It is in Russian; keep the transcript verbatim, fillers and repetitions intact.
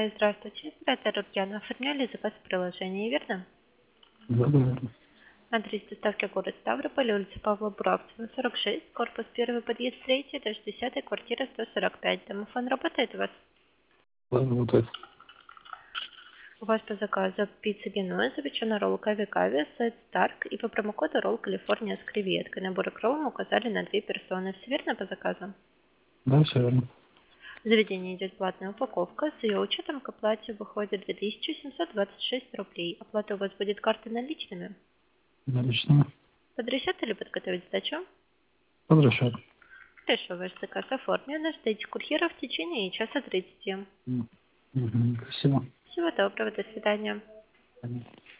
Здравствуйте, оператор Ульяна. Оформляли заказ в приложении, верно? Да, да. Адрес доставки город Ставрополь, улица Павла Буравцева, сорок шесть, корпус первый, подъезд третий, этаж десятый, квартира сто сорок пять. Домофон работает у вас? Работает. У вас по заказу пицца Генуэза, запеченный ролл Кави-Кави, сет Старк и по промокоду ролл Калифорния с креветкой. Набор икровым указали на две персоны. Все верно по заказу? Да, все верно. В заведении идет платная упаковка. С ее учетом к оплате выходит две тысячи семьсот двадцать шесть рублей. Оплата у вас будет картой наличными? Наличные. Под расчет или подготовить сдачу? Под расчет. Хорошо, ваш заказ оформлен. Ждите курьера в течение часа тридцати. М. Мгм. Спасибо. Всего доброго, до свидания. Понятно.